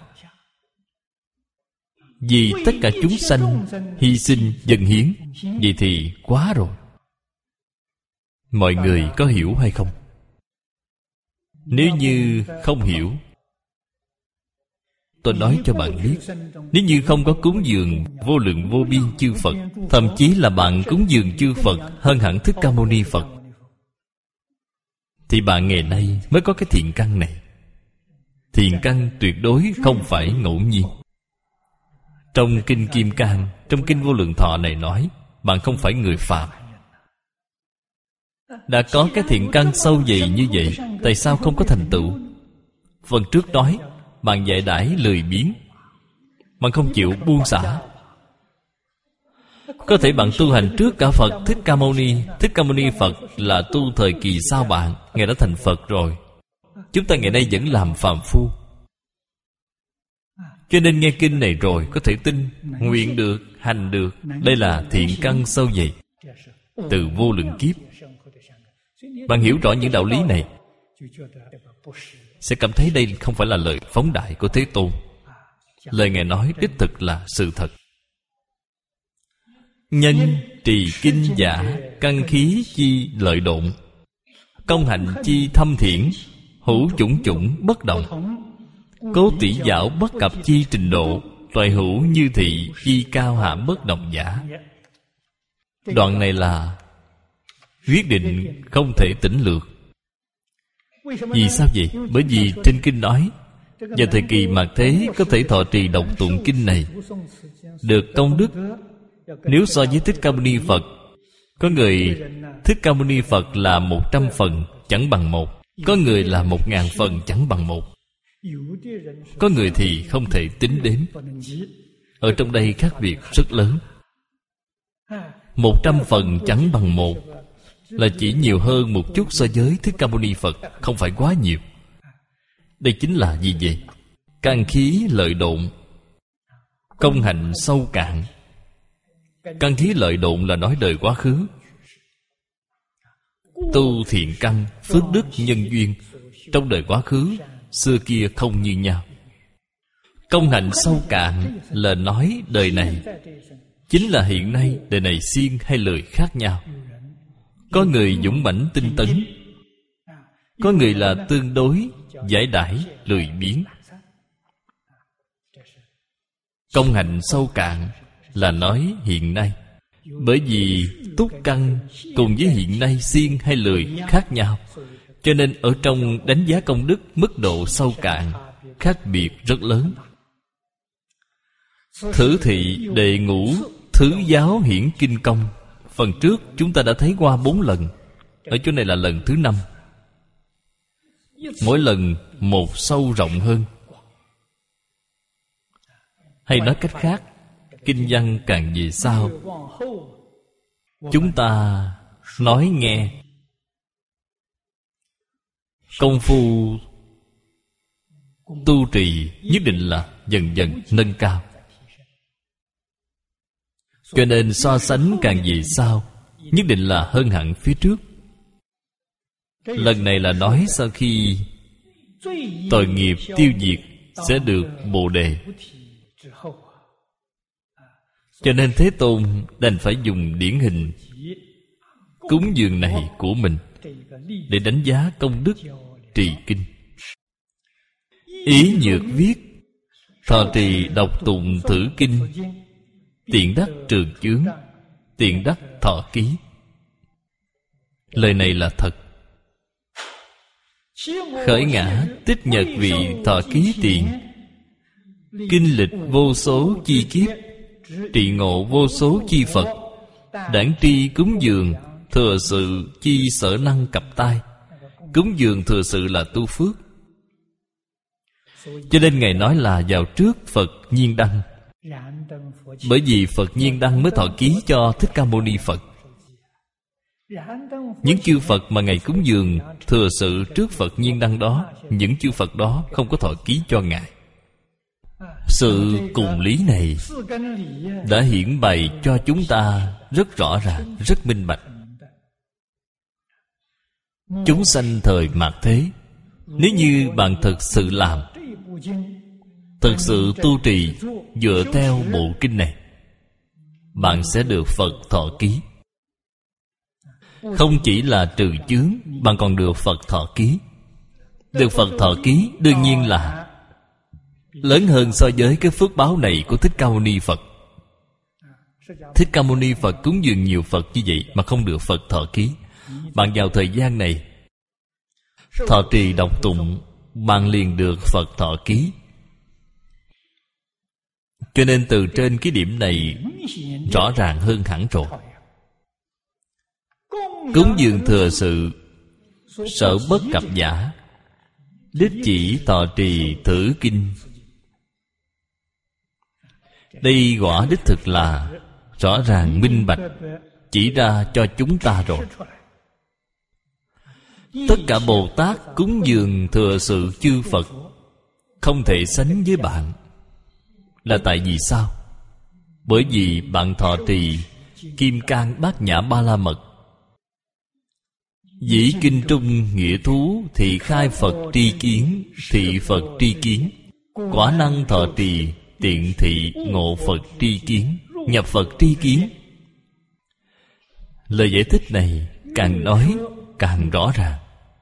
vì tất cả chúng sanh hy sinh dâng hiến. Vậy thì quá rồi. Mọi người có hiểu hay không? Nếu như không hiểu, tôi nói cho bạn biết, nếu như không có cúng dường vô lượng vô biên chư Phật, thậm chí là bạn cúng dường chư Phật hơn hẳn Thích Ca Mâu Ni Phật, thì bạn ngày nay mới có cái thiện căn này. Thiện căn tuyệt đối không phải ngẫu nhiên. Trong Kinh Kim Cang, trong Kinh Vô Lượng Thọ này nói, bạn không phải người phàm. Đã có cái thiện căn sâu dày như vậy, tại sao không có thành tựu? Phần trước nói, bạn dạy đãi lười biếng, bạn không chịu buông xả. Có thể bạn tu hành trước cả Phật Thích Ca Mâu Ni. Thích Ca Mâu Ni Phật là tu thời kỳ sau bạn, Ngài đã thành Phật rồi. Chúng ta ngày nay vẫn làm phàm phu, cho nên nghe kinh này rồi có thể tin, nguyện được, hành được. Đây là thiện căn sâu dày từ vô lượng kiếp. Bạn hiểu rõ những đạo lý này, sẽ cảm thấy đây không phải là lời phóng đại của Thế Tôn. Lời Ngài nói đích thực là sự thật. Nhân trì kinh giả, căn khí chi lợi độn, công hạnh chi thâm thiển, hữu chủng chủng bất động, cố tỷ dạo bất cập chi trình độ, toại hữu như thị chi cao hạ bất động giả. Đoạn này là quyết định không thể tỉnh lược. Vì sao vậy? Bởi vì trên kinh nói, vào thời kỳ mạt thế có thể thọ trì đọc tụng kinh này, được công đức. Nếu so với Thích Ca Mâu Ni Phật, có người Thích Ca Mâu Ni Phật là một trăm phần chẳng bằng một, có người là một ngàn phần chẳng bằng một, có người thì không thể tính đến. Ở trong đây khác biệt rất lớn. Một trăm phần chẳng bằng một là chỉ nhiều hơn một chút so với Thích Ca Mâu Ni Phật, không phải quá nhiều. Đây chính là gì vậy? Căn khí lợi độn, công hạnh sâu cạn. Căn khí lợi độn là nói đời quá khứ. Tu thiện căn, phước đức nhân duyên trong đời quá khứ, xưa kia không như nhau. Công hạnh sâu cạn là nói đời này, chính là hiện nay, đời này siêng hay lười khác nhau. Có người dũng mãnh tinh tấn, có người là tương đối giải đãi lười biếng. Công hạnh sâu cạn là nói hiện nay. Bởi vì túc căn cùng với hiện nay siêng hay lười khác nhau, cho nên ở trong đánh giá công đức mức độ sâu cạn khác biệt rất lớn. Thử thị đệ ngũ thứ giáo hiển kinh công, phần trước chúng ta đã thấy qua bốn lần. Ở chỗ này là lần thứ năm. Mỗi lần một sâu rộng hơn. Hay nói cách khác, kinh văn càng về sau, chúng ta nói nghe, công phu tu trì nhất định là dần dần nâng cao. Cho nên so sánh càng về sau, nhất định là hơn hẳn phía trước. Lần này là nói sau khi tội nghiệp tiêu diệt sẽ được Bồ Đề. Cho nên Thế Tôn đành phải dùng điển hình cúng dường này của mình để đánh giá công đức trì kinh. Ý nhược viết: thọ trì đọc tụng thử kinh, tiện đắc trường chướng, tiện đắc thọ ký. Lời này là thật. Khởi ngã tích nhật vị thọ ký tiền, kinh lịch vô số chi kiếp, trị ngộ vô số chi Phật, đản tri cúng dường, thừa sự chi sở năng cập tai. Cúng dường thừa sự là tu phước. Cho nên Ngài nói là vào trước Phật nhiên đăng. Bởi vì Phật nhiên đăng mới thọ ký cho Thích Ca Mâu Ni Phật. Những chư Phật mà Ngài cúng dường thừa sự trước Phật nhiên đăng đó, những chư Phật đó không có thọ ký cho Ngài. Sự cùng lý này đã hiển bày cho chúng ta rất rõ ràng, rất minh bạch. Chúng sanh thời mạt thế, nếu như bạn thực sự làm, thực sự tu trì dựa theo bộ kinh này, bạn sẽ được Phật thọ ký. Không chỉ là trừ chướng, bạn còn được Phật thọ ký. Được Phật thọ ký đương nhiên là lớn hơn so với cái phước báo này của Thích Ca Mâu Ni Phật. Thích Ca Mâu Ni Phật cúng dường nhiều Phật như vậy mà không được Phật thọ ký. Bạn vào thời gian này thọ trì đọc tụng, bạn liền được Phật thọ ký. Cho nên từ trên cái điểm này rõ ràng hơn hẳn rồi. Cúng dường thừa sự, sở bất cập giả, đích chỉ thọ trì thử kinh. Đây quả đích thực là rõ ràng minh bạch, chỉ ra cho chúng ta rồi. Tất cả Bồ Tát cúng dường thừa sự chư Phật không thể sánh với bạn. Là tại vì sao? Bởi vì bạn thọ trì Kim Cang Bát Nhã Ba La Mật. Dĩ kinh trung nghĩa thú, thị khai Phật tri kiến, thị Phật tri kiến. Quả năng thọ trì tiện thị ngộ Phật tri kiến, nhập Phật tri kiến. Lời giải thích này càng nói càng rõ ràng,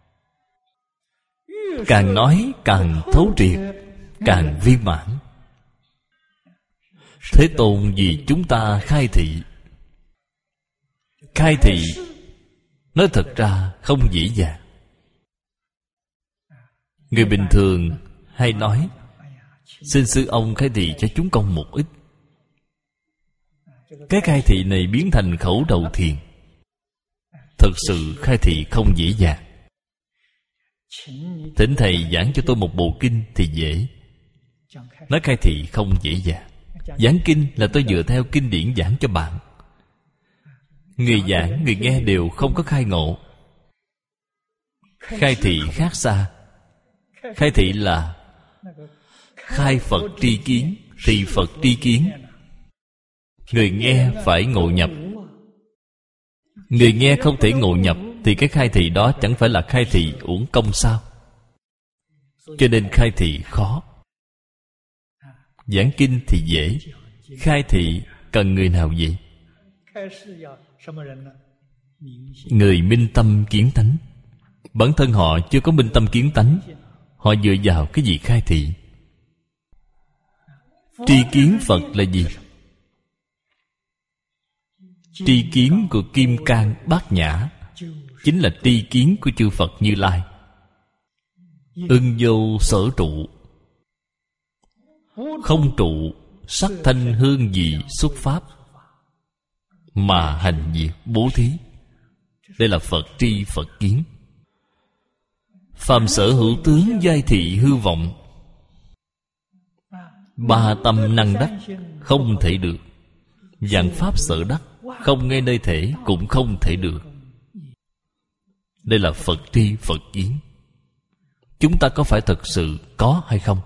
càng nói càng thấu triệt, càng viên mãn. Thế Tôn vì chúng ta khai thị. Khai thị nói thật ra không dễ dàng. Người bình thường hay nói: xin sư ông khai thị cho chúng con một ít. Cái khai thị này biến thành khẩu đầu thiền. Thật sự khai thị không dễ dàng. Thỉnh thầy giảng cho tôi một bộ kinh thì dễ. Nói khai thị không dễ dàng. Giảng kinh là tôi dựa theo kinh điển giảng cho bạn. Người giảng, người nghe đều không có khai ngộ. Khai thị khác xa. Khai thị là khai Phật tri kiến, thị Phật tri kiến. Người nghe phải ngộ nhập. Người nghe không thể ngộ nhập thì cái khai thị đó chẳng phải là khai thị uổng công sao? Cho nên khai thị khó. Giảng kinh thì dễ, khai thị cần người nào vậy? Người minh tâm kiến tánh. Bản thân họ chưa có minh tâm kiến tánh, họ dựa vào cái gì khai thị? Tri kiến Phật là gì? Tri kiến của Kim Cang Bát Nhã chính là tri kiến của chư Phật Như Lai. Ưng vô sở trụ, không trụ sắc thanh hương vị xuất pháp, mà hành việc bố thí. Đây là Phật tri Phật kiến. Phàm sở hữu tướng giai thị hư vọng, ba tâm năng đắc không thể được. Vạn pháp sở đắc, không ngay nơi thể cũng không thể được. Đây là Phật tri Phật kiến. Chúng ta có phải thật sự có hay không?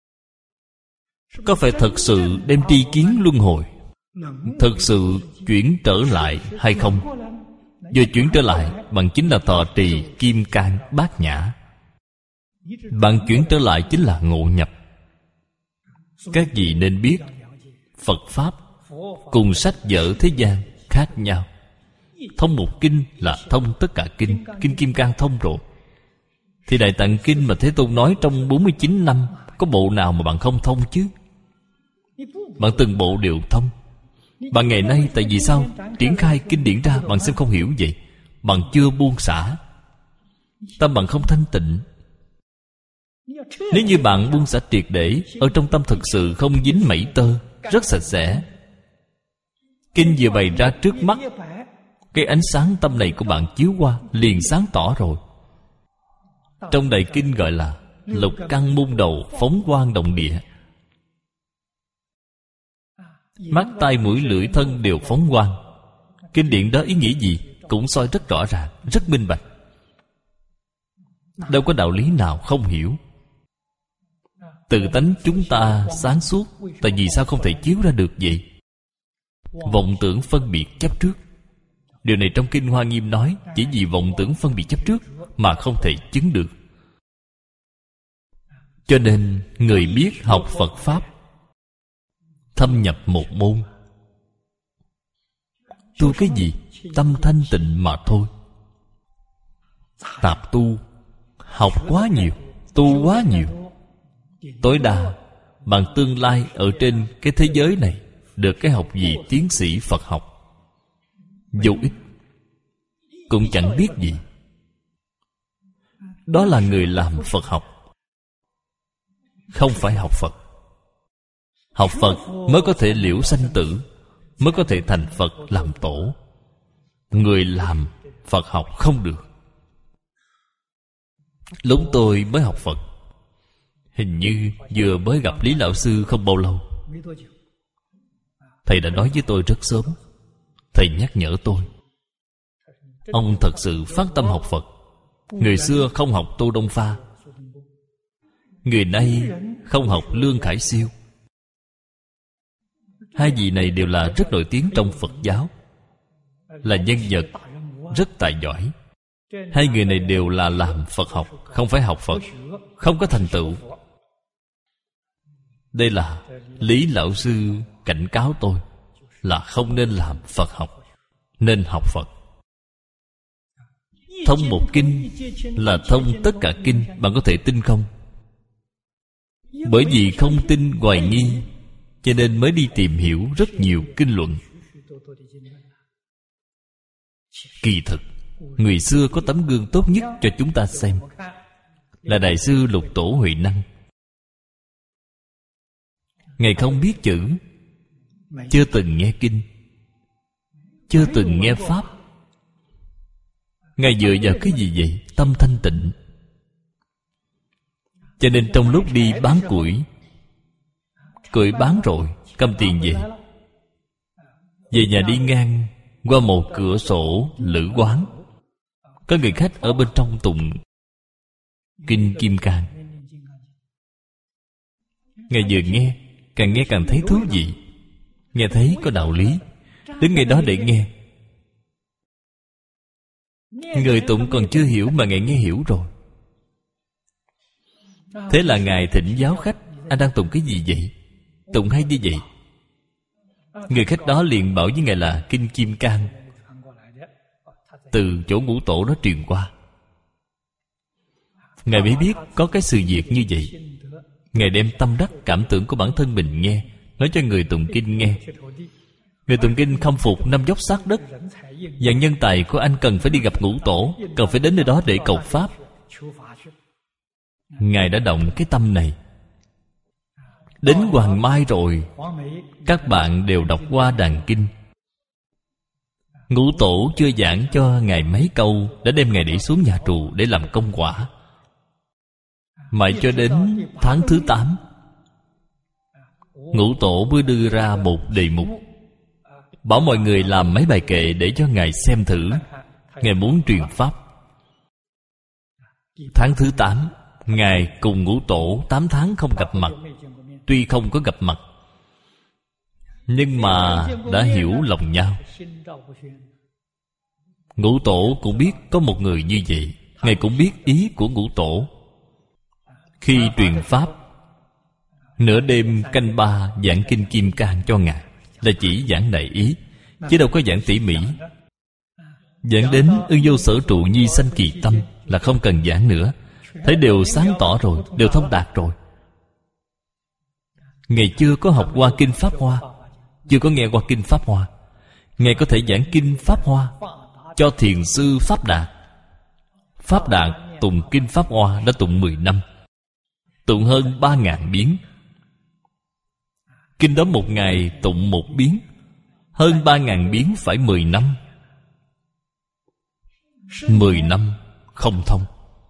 Có phải thật sự đem tri kiến luân hồi, thật sự chuyển trở lại hay không? Vừa chuyển trở lại bằng chính là thọ trì Kim Cang Bát Nhã. Bạn chuyển trở lại chính là ngộ nhập. Các vị nên biết, Phật Pháp cùng sách vở thế gian khác nhau. Thông một kinh là thông tất cả kinh. Kinh Kim Cang thông rồi, thì Đại Tạng Kinh mà Thế Tôn nói trong bốn mươi chín năm, có bộ nào mà bạn không thông chứ? Bạn từng bộ đều thông. Bạn ngày nay tại vì sao triển khai kinh điển ra bạn xem không hiểu vậy? Bạn chưa buông xả, tâm bạn không thanh tịnh. Nếu như bạn buông xả triệt để, ở trong tâm thực sự không dính mảy tơ, rất sạch sẽ, kinh vừa bày ra trước mắt, cái ánh sáng tâm này của bạn chiếu qua liền sáng tỏ rồi. Trong Đại Kinh gọi là lục căn môn đầu phóng quang động địa. Mắt tai mũi lưỡi thân đều phóng quang. Kinh điển đó ý nghĩa gì cũng soi rất rõ ràng, rất minh bạch. Đâu có đạo lý nào không hiểu. Tự tánh chúng ta sáng suốt, tại vì sao không thể chiếu ra được vậy? Vọng tưởng phân biệt chấp trước. Điều này trong Kinh Hoa Nghiêm nói, chỉ vì vọng tưởng phân biệt chấp trước mà không thể chứng được. Cho nên người biết học Phật Pháp, thâm nhập một môn, tu cái gì? Tâm thanh tịnh mà thôi. Tạp tu học quá nhiều, tu quá nhiều, tối đa bạn tương lai ở trên cái thế giới này được cái học gì tiến sĩ Phật học, vô ích, cũng chẳng biết gì. Đó là người làm Phật học, không phải học Phật. Học Phật mới có thể liễu sanh tử, mới có thể thành Phật làm tổ. Người làm Phật học không được. Lúc tôi mới học Phật, hình như vừa mới gặp Lý Lão Sư không bao lâu, thầy đã nói với tôi rất sớm. Thầy nhắc nhở tôi, ông thật sự phát tâm học Phật. Người xưa không học Tô Đông Pha, người nay không học Lương Khải Siêu. Hai vị này đều là rất nổi tiếng trong Phật giáo, là nhân vật rất tài giỏi. Hai người này đều là làm Phật học, không phải học Phật, không có thành tựu. Đây là Lý Lão Sư cảnh cáo tôi là không nên làm Phật học, nên học Phật. Thông một kinh là thông tất cả kinh. Bạn có thể tin không? Bởi vì không tin hoài nghi, cho nên mới đi tìm hiểu rất nhiều kinh luận. Kỳ thực, người xưa có tấm gương tốt nhất cho chúng ta xem, là Đại sư Lục Tổ Huệ Năng. Ngài không biết chữ, chưa từng nghe kinh, chưa từng nghe pháp. Ngài dựa vào cái gì vậy? Tâm thanh tịnh. Cho nên trong lúc đi bán củi, củi bán rồi, cầm tiền về. Về nhà đi ngang qua một cửa sổ lữ quán, có người khách ở bên trong tụng kinh Kim Cang. Ngài vừa nghe, càng nghe càng thấy thú vị, nghe thấy có đạo lý, đứng ngay đó để nghe. Người tụng còn chưa hiểu mà Ngài nghe hiểu rồi. Thế là Ngài thỉnh giáo khách: anh đang tụng cái gì vậy? Tụng hay như vậy. Người khách đó liền bảo với Ngài là Kinh Kim Cang, từ chỗ Ngũ Tổ đó truyền qua. Ngài mới biết có cái sự việc như vậy. Ngài đem tâm đắc cảm tưởng của bản thân mình nghe, nói cho người tụng kinh nghe. Người tụng kinh khâm phục năm dốc sát đất. Dạng nhân tài của anh cần phải đi gặp Ngũ Tổ, cần phải đến nơi đó để cầu pháp. Ngài đã động cái tâm này. Đến Hoàng Mai rồi, các bạn đều đọc qua đàn kinh. Ngũ Tổ chưa giảng cho Ngài mấy câu, đã đem Ngài để xuống nhà tù để làm công quả. Mãi cho đến tháng thứ tám, Ngũ Tổ mới đưa ra một đề mục, bảo mọi người làm mấy bài kệ để cho Ngài xem thử. Ngài muốn truyền pháp. Tháng thứ tám, Ngài cùng Ngũ Tổ tám tháng không gặp mặt. Tuy không có gặp mặt, nhưng mà đã hiểu lòng nhau. Ngũ Tổ cũng biết có một người như vậy. Ngài cũng biết ý của Ngũ Tổ. Khi truyền pháp, nửa đêm canh ba giảng Kinh Kim Cang cho Ngài, là chỉ giảng đại ý, chứ đâu có giảng tỉ mỉ. Giảng đến ưng vô sở trụ nhi sanh kỳ tâm là không cần giảng nữa. Thấy đều sáng tỏ rồi, đều thông đạt rồi. Ngài chưa có học qua Kinh Pháp Hoa, chưa có nghe qua Kinh Pháp Hoa. Ngài có thể giảng Kinh Pháp Hoa cho thiền sư Pháp Đạt. Pháp Đạt tụng Kinh Pháp Hoa đã tụng mười năm, tụng hơn ba ngàn biến. Kinh đó một ngày tụng một biến, hơn ba ngàn biến phải mười năm. Mười năm không thông.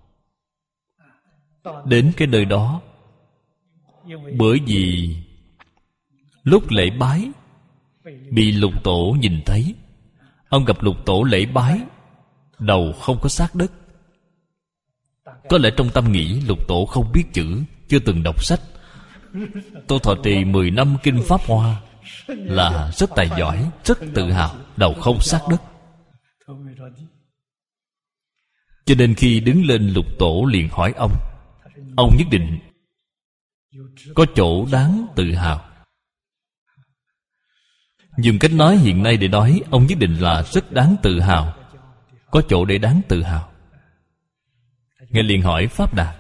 Đến cái nơi đó, bởi vì lúc lễ bái bị Lục Tổ nhìn thấy. Ông gặp Lục Tổ lễ bái, đầu không có sát đất. Có lẽ trong tâm nghĩ Lục Tổ không biết chữ, chưa từng đọc sách. Tôi thọ trì mười năm Kinh Pháp Hoa là rất tài giỏi, rất tự hào, đầu không sát đất. Cho nên khi đứng lên, Lục Tổ liền hỏi ông. Ông nhất định có chỗ đáng tự hào. Dùng cách nói hiện nay để nói, ông nhất định là rất đáng tự hào, có chỗ để đáng tự hào. Ngài liền hỏi Pháp Đạt.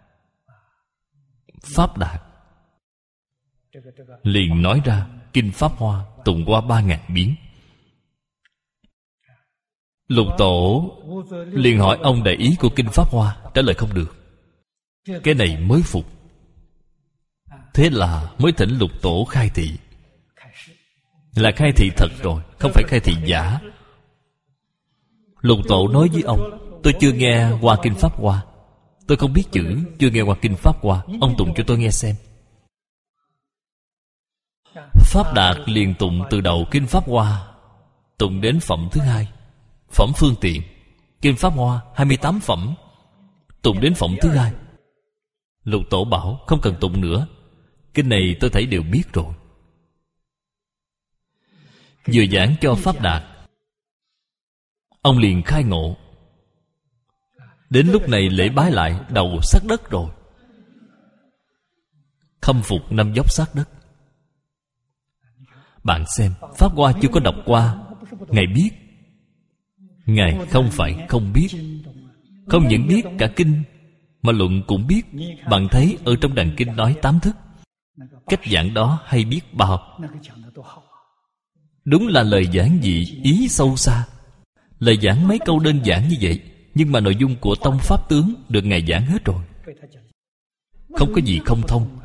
Pháp Đạt liền nói ra Kinh Pháp Hoa tụng qua ba ngàn biến. Lục Tổ liền hỏi ông đại ý của Kinh Pháp Hoa, trả lời không được. Cái này mới phục. Thế là mới thỉnh Lục Tổ khai thị. Là khai thị thật rồi, không phải khai thị giả. Lục Tổ nói với ông: tôi chưa nghe qua Kinh Pháp Hoa, tôi không biết chữ, chưa nghe qua Kinh Pháp Hoa, ông tụng cho tôi nghe xem. Pháp Đạt liền tụng từ đầu Kinh Pháp Hoa, tụng đến phẩm thứ hai, phẩm phương tiện. Kinh Pháp Hoa hai mươi tám phẩm, tụng đến phẩm thứ hai. Lục Tổ bảo không cần tụng nữa, kinh này tôi thấy đều biết rồi. Vừa giảng cho Pháp Đạt, ông liền khai ngộ. Đến lúc này lễ bái lại, đầu sát đất rồi, khâm phục năm dốc sát đất. Bạn xem, Pháp Hoa chưa có đọc qua, Ngài biết. Ngài không phải không biết. Không những biết cả kinh, mà luận cũng biết. Bạn thấy ở trong đàn kinh nói tám thức, cách giảng đó hay biết bao. Đúng là lời giảng dị, ý sâu xa. Lời giảng mấy câu đơn giản như vậy, nhưng mà nội dung của tông pháp tướng được Ngài giảng hết rồi, không có gì không thông.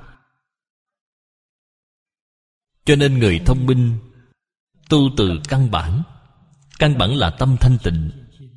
Cho nên người thông minh tu từ căn bản. Căn bản là tâm thanh tịnh.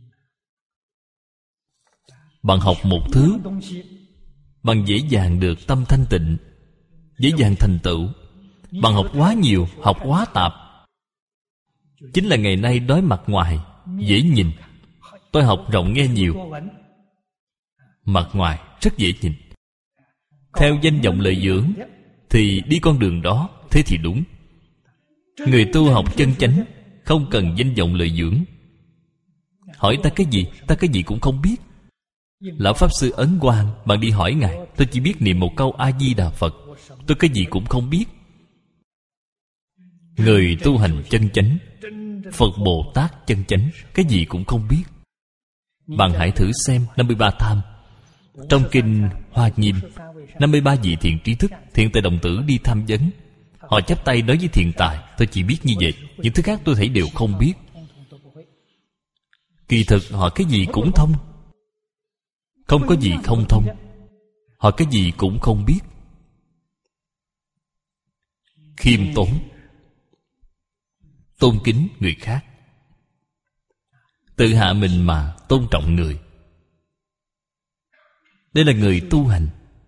Bạn học một thứ, bạn dễ dàng được tâm thanh tịnh, dễ dàng thành tựu. Bạn học quá nhiều, học quá tạp, chính là ngày nay đối mặt ngoài dễ nhìn. Tôi học rộng nghe nhiều, mặt ngoài rất dễ nhìn. Theo danh vọng lợi dưỡng thì đi con đường đó, thế thì đúng. Người tu học chân chánh không cần danh vọng lợi dưỡng. Hỏi ta cái gì, ta cái gì cũng không biết. Lão Pháp Sư Ấn Quang, bạn đi hỏi Ngài, tôi chỉ biết niệm một câu A-di-đà Phật, tôi cái gì cũng không biết. Người tu hành chân chánh, Phật Bồ Tát chân chánh, cái gì cũng không biết. Bạn hãy thử xem năm mươi ba tham. Trong kinh Hoa Nghiêm, năm mươi vị vị thiện trí thức, thiện tài đồng tử đi tham vấn. Họ chắp tay nói với thiện tài, tôi chỉ biết như vậy, những thứ khác tôi thấy đều không biết. Kỳ thực họ cái gì cũng thông. Không có gì không thông. Họ cái gì cũng không biết. Khiêm tốn, tôn kính người khác, tự hạ mình mà tôn trọng người. Đây là người tu hành.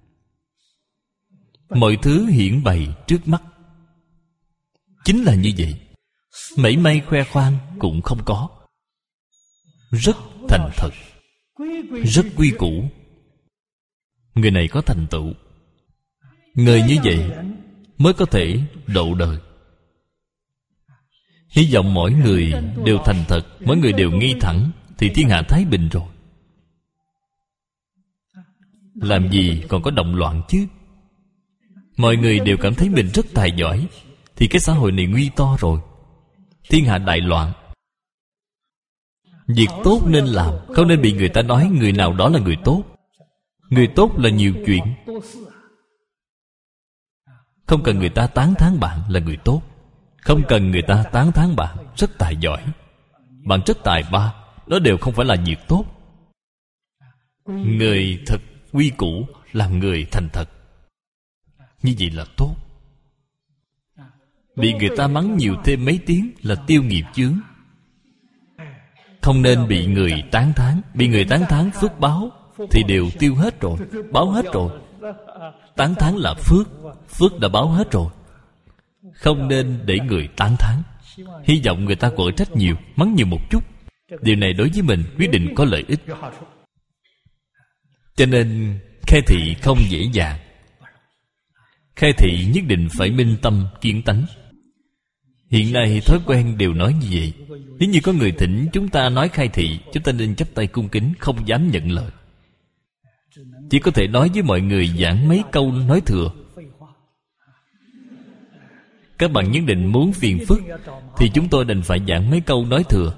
Mọi thứ hiển bày trước mắt chính là như vậy. Mảy may khoe khoang cũng không có. Rất thành thật, rất quy củ. Người này có thành tựu. Người như vậy mới có thể độ đời. Hy vọng mỗi người đều thành thật, mỗi người đều ngay thẳng, thì thiên hạ thái bình rồi. Làm gì còn có động loạn chứ? Mọi người đều cảm thấy mình rất tài giỏi, thì cái xã hội này nguy to rồi. Thiên hạ đại loạn. Việc tốt nên làm, không nên bị người ta nói người nào đó là người tốt. Người tốt là nhiều chuyện. Không cần người ta tán thán bạn là người tốt. Không cần người ta tán thán bạn rất tài giỏi, bạn rất tài ba, đó đều không phải là việc tốt. Người thật quy củ, làm người thành thật, như vậy là tốt. Bị người ta mắng nhiều thêm mấy tiếng là tiêu nghiệp chướng. Không nên bị người tán thán. Bị người tán thán phước báo thì đều tiêu hết rồi, báo hết rồi. Tán thán là phước, phước đã báo hết rồi. Không nên để người tán thán. Hy vọng người ta quở trách nhiều, mắng nhiều một chút. Điều này đối với mình quyết định có lợi ích. Cho nên khai thị không dễ dàng. Khai thị nhất định phải minh tâm kiến tánh. Hiện nay thói quen đều nói như vậy. Nếu như có người thỉnh chúng ta nói khai thị, chúng ta nên chắp tay cung kính, không dám nhận lời. Chỉ có thể nói với mọi người giảng mấy câu nói thừa. Các bạn nhất định muốn phiền phức thì chúng tôi đành phải giảng mấy câu nói thừa,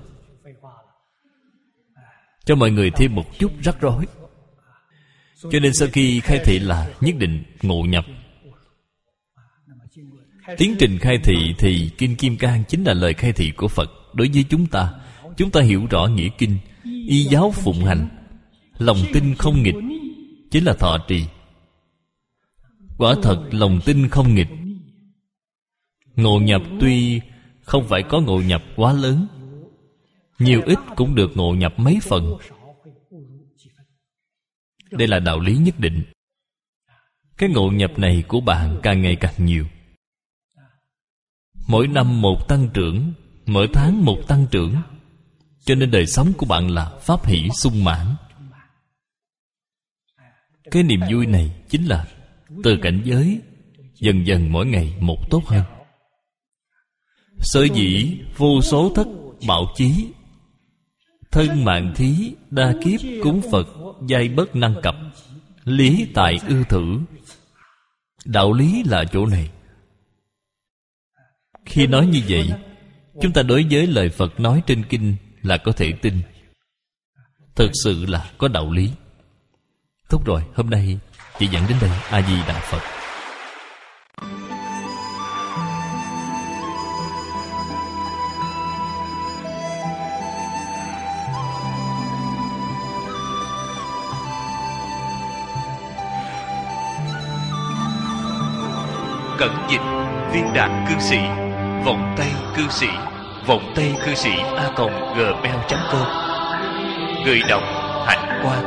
cho mọi người thêm một chút rắc rối. Cho nên sau khi khai thị là nhất định ngộ nhập. Tiến trình khai thị thì Kinh Kim Cang chính là lời khai thị của Phật đối với chúng ta. Chúng ta hiểu rõ nghĩa kinh, y giáo phụng hành, lòng tin không nghịch, chính là thọ trì. Quả thật lòng tin không nghịch. Ngộ nhập tuy không phải có ngộ nhập quá lớn, nhiều ít cũng được ngộ nhập mấy phần. Đây là đạo lý nhất định. Cái ngộ nhập này của bạn càng ngày càng nhiều. Mỗi năm một tăng trưởng, mỗi tháng một tăng trưởng. Cho nên đời sống của bạn là pháp hỷ sung mãn. Cái niềm vui này chính là từ cảnh giới dần dần mỗi ngày một tốt hơn. Sở dĩ vô số thất bảo chí, thân mạng thí, đa kiếp cúng Phật, giai bất năng cập, lý tại ư thử. Đạo lý là chỗ này. Khi nói như vậy, chúng ta đối với lời Phật nói trên kinh là có thể tin. Thực sự là có đạo lý. Tốt rồi, hôm nay chỉ dẫn đến đây. A Di Đà Phật. Cẩn dịch viên đạt cư sĩ, vọng tây cư sĩ, vọng tây cư sĩ a còng gmail chấm com. Người đọc Hạnh Quang.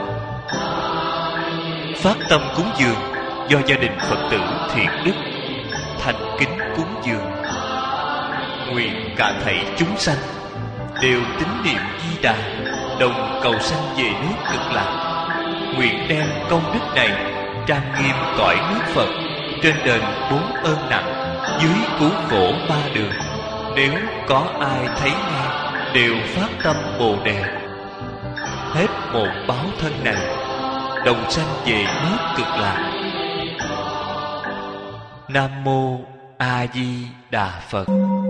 Phát tâm cúng dường do gia đình Phật tử Thiện Đức thành kính cúng dường. Nguyện cả thảy chúng sanh đều tín niệm Di Đà, đồng cầu sanh về nước Cực Lạc. Nguyện đem công đức này trang nghiêm cõi nước Phật, trên đền bốn ơn nặng, dưới cứu khổ ba đường. Nếu có ai thấy nghe, đều phát tâm Bồ Đề. Hết một báo thân này, đồng sanh về nước Cực Lạc. Nam mô A Di Đà Phật.